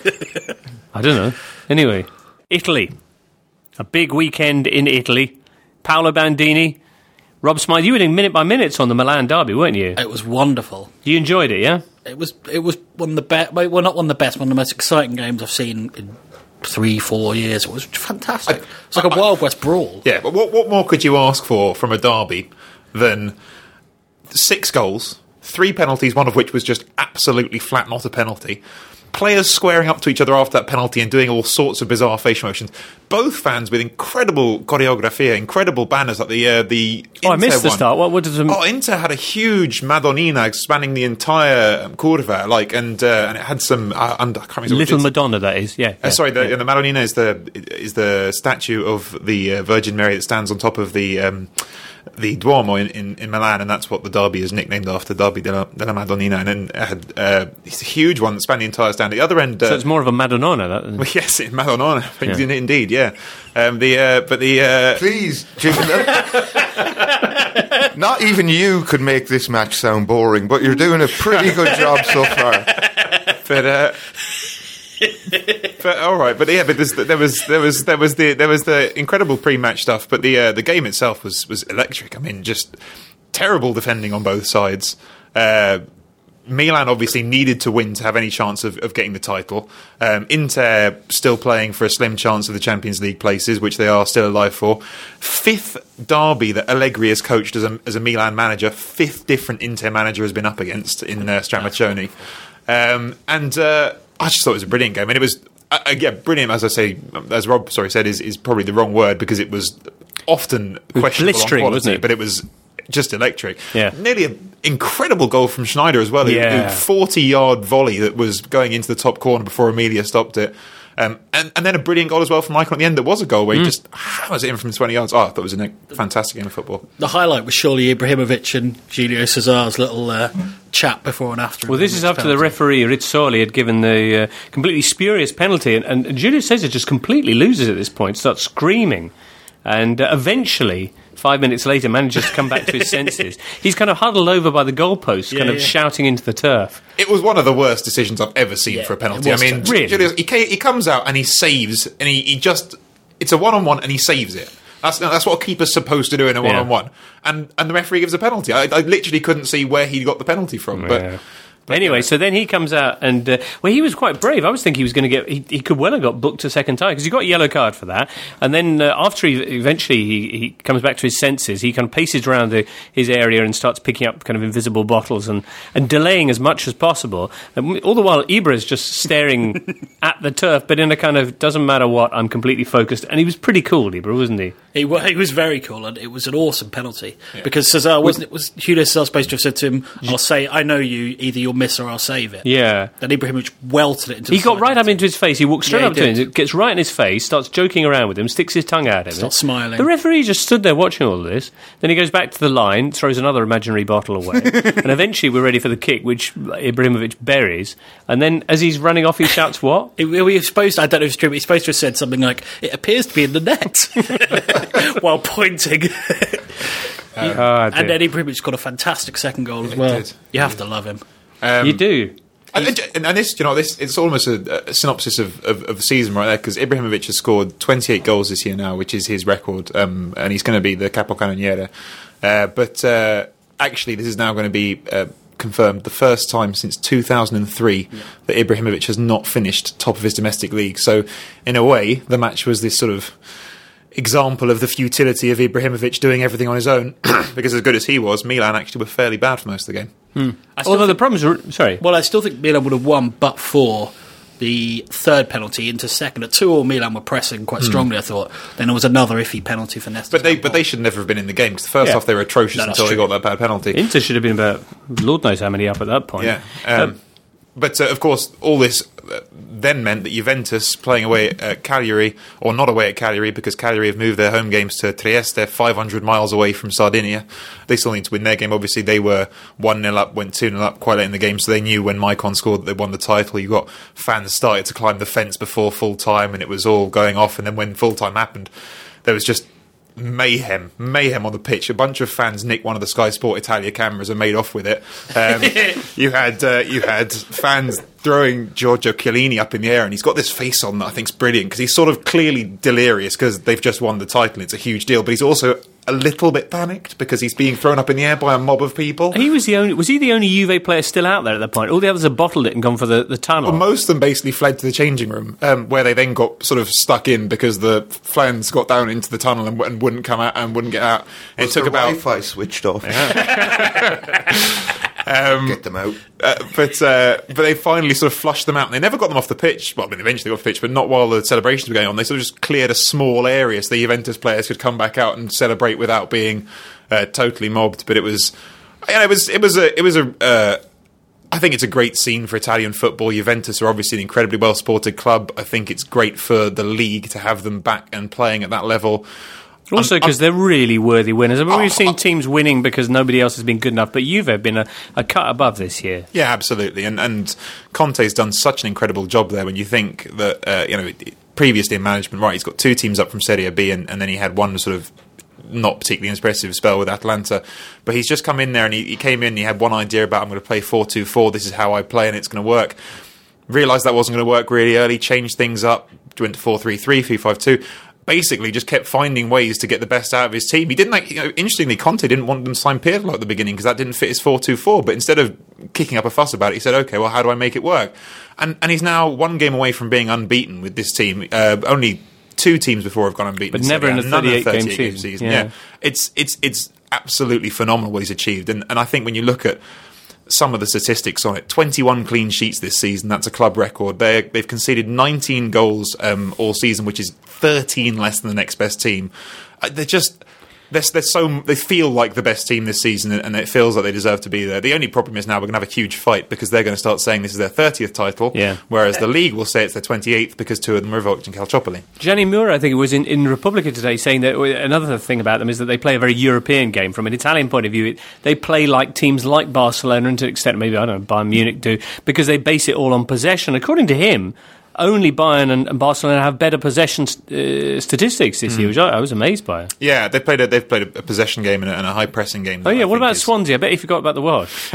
I don't know. Anyway, Italy. A big weekend in Italy. Paolo Bandini. Rob Smythe, you were in minute by minutes on the Milan derby, weren't you? It was wonderful. You enjoyed it, yeah? It was It was one of the best, well, not one of the best, one of the most exciting games I've seen in three, four years. It was fantastic. I, it's like I, a Wild West brawl. Yeah, but what, what more could you ask for from a derby than six goals, three penalties, one of which was just absolutely flat, not a penalty, players squaring up to each other after that penalty and doing all sorts of bizarre facial motions, both fans with incredible choreography, incredible banners like the uh, the oh Inter I missed one. the start what, what does them... oh Inter had a huge Madonnina spanning the entire um, curva, like and uh, and it had some uh, under, I can't remember Little Madonna, that is, yeah, yeah uh, sorry the, yeah. the Madonnina is the is the statue of the uh, Virgin Mary that stands on top of the um, the Duomo in, in, in Milan, and that's what the derby is nicknamed after, Derby della, della Madonnina. And then it had uh, it's a huge one that spanned the entire stand. The other end, uh, so it's more of a Madonnina. That, well, yes, in Madonnina, yeah. indeed, yeah. Um, the uh, but the uh, please, Jim. Not even you could make this match sound boring, but you're doing a pretty good job so far. But. Uh, but all right, but yeah, but there was there was there was the there was the incredible pre-match stuff, but the uh, the game itself was was electric. I mean, just terrible defending on both sides. Uh, Milan obviously needed to win to have any chance of, of getting the title. Um, Inter still playing for a slim chance of the Champions League places, which they are still alive for. Fifth derby that Allegri has coached as a, as a Milan manager. Fifth different Inter manager has been up against in uh, Stramaccioni. Um, and uh, I just thought it was a brilliant game. And it was, uh, yeah, brilliant, as I say, as Rob sorry said, is, is probably the wrong word because it was often it was questionable blistering, on quality, wasn't it? but it was just electric. Yeah. Nearly an incredible goal from Schneider as well. Yeah. A forty-yard volley that was going into the top corner before Emilia stopped it. Um, and, and then a brilliant goal as well from Michael at the end. That was a goal where he just hammers it in from twenty yards. Oh, I thought it was a fantastic game of football. The highlight was surely Ibrahimovic and Julio Cesar's little uh, chat before and after. Well, this is after the referee, Rizzoli, had given the uh, completely spurious penalty, and, and Julio Cesar just completely loses at this point, starts screaming, and uh, eventually, five minutes later, manages to come back to his senses. He's kind of huddled over by the goalpost, Yeah, kind of yeah. shouting into the turf. It was one of the worst decisions I've ever seen Yeah, for a penalty. it I was mean, Really? Julius, he, ca- he comes out and he saves, and he, he just, it's a one-on-one and he saves it. That's that's what a keeper's supposed to do in a Yeah. one-on-one. And and the referee gives a penalty. I, I literally couldn't see where he got the penalty from. But, Yeah. Anyway, so then he comes out and, uh, well, he was quite brave. I was thinking he was going to get, he, he could well have got booked a second time because he got a yellow card for that. And then uh, after he eventually he, he comes back to his senses, he kind of paces around the, his area and starts picking up kind of invisible bottles and, and delaying as much as possible. And all the while, Ibra is just staring at the turf, but in a kind of, doesn't matter what, I'm completely focused. And he was pretty cool, Ibra, wasn't he? He, wa- he was very cool, and it was an awesome penalty because Cesar wasn't it? Was Julio Cesar supposed to have said to him, "I'll say, I know you. Either you'll miss or I'll save it." Yeah. Then Ibrahimovic welted it into. He the got side right up net. into his face. He walked straight Yeah, up he to him, did. it gets right in his face, starts joking around with him, sticks his tongue out at him. Starts smiling. The referee just stood there watching all of this. Then he goes back to the line, throws another imaginary bottle away, and eventually we're ready for the kick, which Ibrahimovic buries. And then as he's running off, he shouts, "What?" He, he was supposed. I don't know if it's true, but he's supposed to have said something like, "It appears to be in the net," while pointing. Ah, and dear. then Ibrahimovic got a fantastic second goal as well. did. You have to love him. um, You do. And, and, and this, you know, this it's almost a, a synopsis of, of, of the season right there because Ibrahimovic has scored twenty-eight goals this year now, which is his record, um, and he's going to be the capocannoniere. Uh, but uh, actually, this is now going to be uh, confirmed the first time since two thousand three yeah. that Ibrahimovic has not finished top of his domestic league. So, in a way, the match was this sort of example of the futility of Ibrahimovic doing everything on his own, because as good as he was, Milan actually were fairly bad for most of the game. Hmm. Although the problems are... Sorry. Well, I still think Milan would have won, but for the third penalty into second. At two all, Milan were pressing quite strongly, I thought. Then there was another iffy penalty for Nesta. But they but they should never have been in the game, because the first Yeah. half they were atrocious No, that's until they true. got that bad penalty. Inter should have been about... Lord knows how many up at that point. Yeah. Um, but, uh, of course, all this uh, then meant that Juventus, playing away at Cagliari, or not away at Cagliari, because Cagliari have moved their home games to Trieste, five hundred miles away from Sardinia. They still need to win their game. Obviously, they were one nil up, went two nil up quite late in the game, so they knew when Maicon scored that they won the title. You got fans started to climb the fence before full-time, and it was all going off, and then when full-time happened, there was just mayhem, mayhem on the pitch. A bunch of fans nicked one of the Sky Sport Italia cameras and made off with it. Um, you had uh, you had fans throwing Giorgio Chiellini up in the air, and he's got this face on that I think's brilliant because he's sort of clearly delirious because they've just won the title. It's a huge deal, but he's also a little bit panicked because he's being thrown up in the air by a mob of people. He was the only... Was he the only Juve player still out there at that point? All the others had bottled it and gone for the, the tunnel. Well, most of them basically fled to the changing room, um, where they then got sort of stuck in because the fans got down into the tunnel and, and wouldn't come out and wouldn't get out. And Was it took their about Wi-Fi switched off. um, Get them out. Uh, but uh, but they finally sort of flushed them out. And they never got them off the pitch. Well, I mean, eventually got off the pitch, but not while the celebrations were going on. They sort of just cleared a small area so the Juventus players could come back out and celebrate without being uh, totally mobbed. But it was, you know, it was it was a it was a. Uh, I think it's a great scene for Italian football. Juventus are obviously an incredibly well-supported club. I think it's great for the league to have them back and playing at that level. Also, I'm- because they're really worthy winners. I mean, Oh, we've seen oh. teams winning because nobody else has been good enough, but Juve have been a, a cut above this year. Yeah, absolutely. And and Conte's done such an incredible job there when you think that, uh, you know, previously in management, right, he's got two teams up from Serie B and, and then he had one sort of not particularly impressive spell with Atalanta. But he's just come in there and he, he came in and he had one idea about, I'm going to play four two four, this is how I play and it's going to work. Realised that wasn't going to work really early, changed things up, went to four three three, three five two. Basically just kept finding ways to get the best out of his team. He didn't like, you know, interestingly, Conte didn't want them to sign Pirlo at the beginning because that didn't fit his four two four, but instead of kicking up a fuss about it, he said, okay, well, how do I make it work? And and he's now one game away from being unbeaten with this team. Uh, only two teams before have gone unbeaten. But never in a None thirty-eight game thirty-eight season. Yeah. Yeah. It's, it's, it's absolutely phenomenal what he's achieved. And, and I think when you look at some of the statistics on it, twenty-one clean sheets this season, that's a club record. They're, they've conceded nineteen goals um, all season, which is thirteen less than the next best team. Uh, they're just... They're, they're so they feel like the best team this season, and it feels like they deserve to be there. The only problem is now we're going to have a huge fight because they're going to start saying this is their thirtieth title, yeah. whereas the league will say it's their twenty-eighth because two of them are revoked in Calciopoli. Gianni Mura, I think it was in, in Repubblica today, saying that another thing about them is that they play a very European game. From an Italian point of view, it, they play like teams like Barcelona, and to an extent, maybe, I don't know, Bayern Munich do, because they base it all on possession. According to him, only Bayern and, and Barcelona have better possession uh, statistics this mm. year, which I, I was amazed by. Yeah, they've played a, they've played a possession game and a, and a high pressing game. Oh yeah, I what about is... Swansea? I bet you forgot about the Welsh.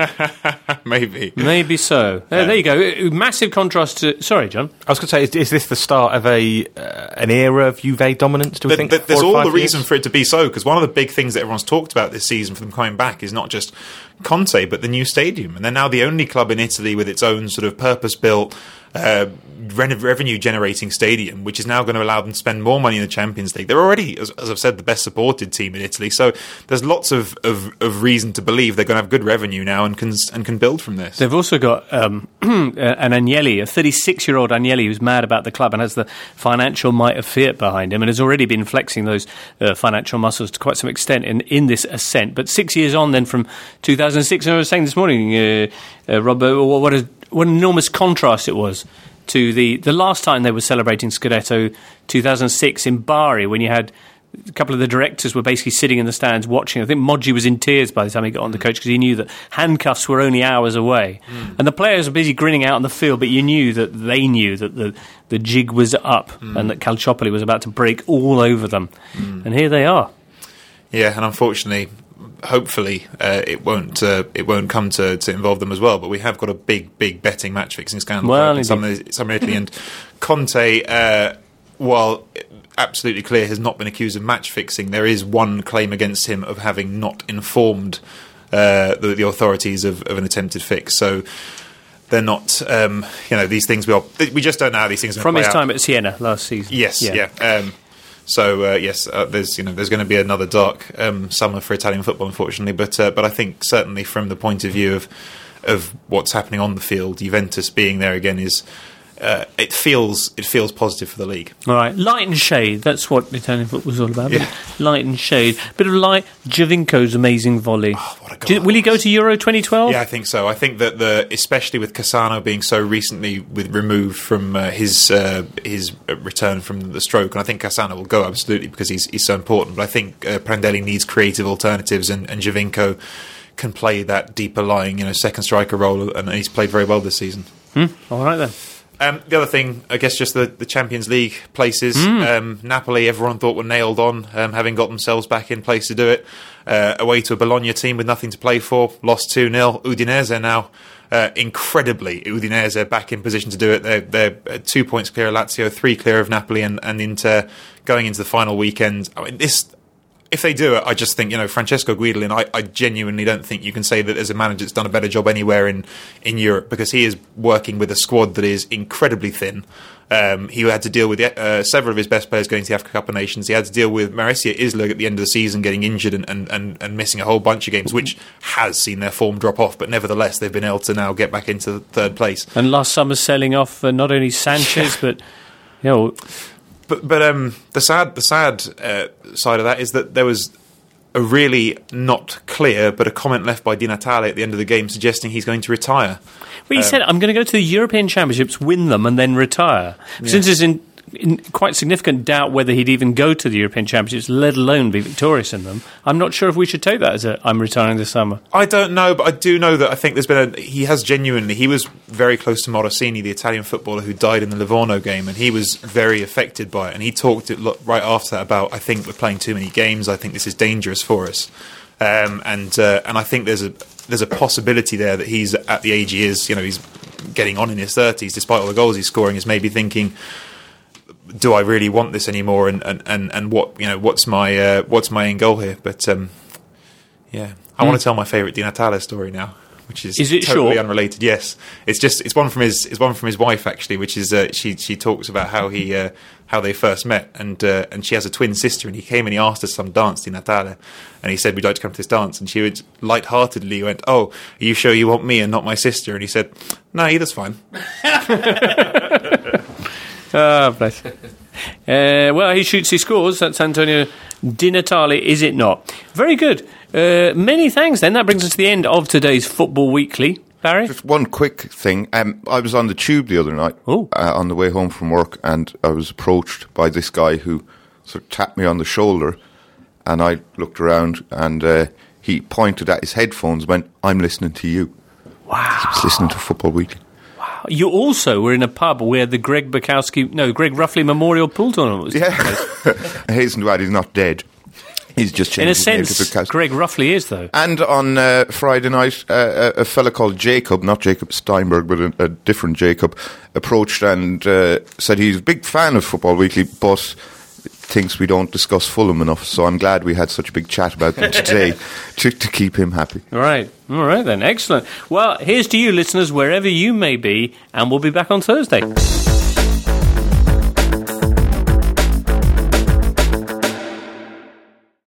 Maybe, maybe so. Uh, there you go. Massive contrast to. Sorry, John. I was going to say, is, is this the start of a uh, an era of Juve dominance? Do we the, think? The, there's all the years? reason for it to be so, because one of the big things that everyone's talked about this season for them coming back is not just Conte, but the new stadium, and they're now the only club in Italy with its own sort of purpose-built uh, revenue-generating stadium, which is now going to allow them to spend more money in the Champions League. They're already, as, as I've said, the best-supported team in Italy, so there's lots of, of, of reason to believe they're going to have good revenue now and can and can build from this. They've also got um, an Agnelli, a thirty-six-year-old Agnelli who's mad about the club and has the financial might of Fiat behind him and has already been flexing those uh, financial muscles to quite some extent in, in this ascent. But six years on then from two thousand six, and I was saying this morning, uh, uh, Rob, uh, what, a, what an enormous contrast it was to the, the last time they were celebrating Scudetto, two thousand six in Bari, when you had a couple of the directors were basically sitting in the stands watching. I think Moggi was in tears by the time he got on the coach because he knew that handcuffs were only hours away. Mm. And the players were busy grinning out on the field, but you knew that they knew that the, the jig was up mm. and that Calciopoli was about to break all over them. Mm. And here they are. Yeah, and unfortunately, hopefully, uh, it won't uh, it won't come to, to involve them as well. But we have got a big, big betting match fixing scandal well, in some in Italy, and Conte, uh, while absolutely clear, has not been accused of match fixing. There is one claim against him of having not informed uh, the, the authorities of, of an attempted fix. So they're not, um, you know, these things we are, we just don't know how these things are from his out. time at Siena last season. Yes, yeah. yeah um, So uh, yes, uh, there's you know there's going to be another dark um, summer for Italian football, unfortunately. But uh, but I think certainly from the point of view of of what's happening on the field, Juventus being there again is uh, it feels it feels positive for the league. All right, light and shade. That's what Italian football's all about. Yeah. Light and shade. Bit of light. Giovinco's amazing volley. Oh, what a goal. Do, will he go to Euro twenty twelve? Yeah, I think so. I think that the especially with Cassano being so recently with removed from uh, his uh, his return from the stroke, and I think Cassano will go absolutely because he's he's so important. But I think uh, Prandelli needs creative alternatives, and, and Giovinco can play that deeper lying, you know, second striker role, and he's played very well this season. Hmm. All right then. Um, the other thing, I guess, just the, the Champions League places. Mm. Um, Napoli, everyone thought were nailed on, um, having got themselves back in place to do it. Uh, away to a Bologna team with nothing to play for, lost two nil. Udinese now, uh, incredibly, Udinese back in position to do it. They're, they're two points clear of Lazio, three clear of Napoli, and, and Inter going into the final weekend. I mean, this... If they do it, I just think, you know, Francesco Guidolin, I, I genuinely don't think you can say that as a manager that's done a better job anywhere in, in Europe, because he is working with a squad that is incredibly thin. Um, he had to deal with uh, several of his best players going to the Africa Cup of Nations. He had to deal with Mauricio Isla at the end of the season getting injured and, and, and, and missing a whole bunch of games, which has seen their form drop off, but nevertheless they've been able to now get back into the third place. And last summer selling off uh, not only Sanchez, but, you know... But but um, the sad the sad uh, side of that is that there was a really not clear, but a comment left by Di Natale at the end of the game suggesting he's going to retire. Well, he um, said, "I'm going to go to the European Championships, win them, and then retire." Yeah. Since it's in, in quite significant doubt whether he'd even go to the European Championships, let alone be victorious in them, I'm not sure if we should take that as a "I'm retiring this summer." I don't know, but I do know that I think there's been a. He has genuinely. He was very close to Morosini, the Italian footballer who died in the Livorno game, and he was very affected by it. And he talked it right after that about, "I think we're playing too many games. I think this is dangerous for us." Um, and uh, and I think there's a there's a possibility there that he's at the age he is. You know, he's getting on in his thirties, despite all the goals he's scoring. Is maybe thinking, do I really want this anymore? And, and, and, and what you know, what's my uh, what's my end goal here? But um, yeah, I mm. want to tell my favourite Di Natale story now, which is, is it totally short? Unrelated. Yes, it's just it's one from his it's one from his wife actually, which is uh, she she talks about how he uh, how they first met, and uh, and she has a twin sister, and he came and he asked her some dance, Di Natale, and he said, "We'd like to come to this dance," and she would lightheartedly went, "Oh, are you sure you want me and not my sister?" And he said, "No, either's fine." Ah, bless. Uh, well, he shoots, he scores. That's Antonio Di Natale, is it not? Very good. Uh, many thanks, then. That brings us to the end of today's Football Weekly. Barry? Just one quick thing. Um, I was on the tube the other night uh, on the way home from work, and I was approached by this guy who sort of tapped me on the shoulder, and I looked around, and uh, he pointed at his headphones and went, "I'm listening to you." Wow. He was listening to Football Weekly. Wow. You also were in a pub where the Greg Bukowski, no, Greg Ruffley Memorial Pool Tournament was Yeah. I hasten to add, he's not dead. He's just changed in a his name sense, to Bukowski. Greg Ruffley is, though. And on uh, Friday night, uh, a, a fella called Jacob, not Jacob Steinberg, but a, a different Jacob, approached and uh, said he's a big fan of Football Weekly, but thinks we don't discuss Fulham enough. So I'm glad we had such a big chat about them today to, to keep him happy. All right. All right, then. Excellent. Well, here's to you, listeners, wherever you may be, and we'll be back on Thursday.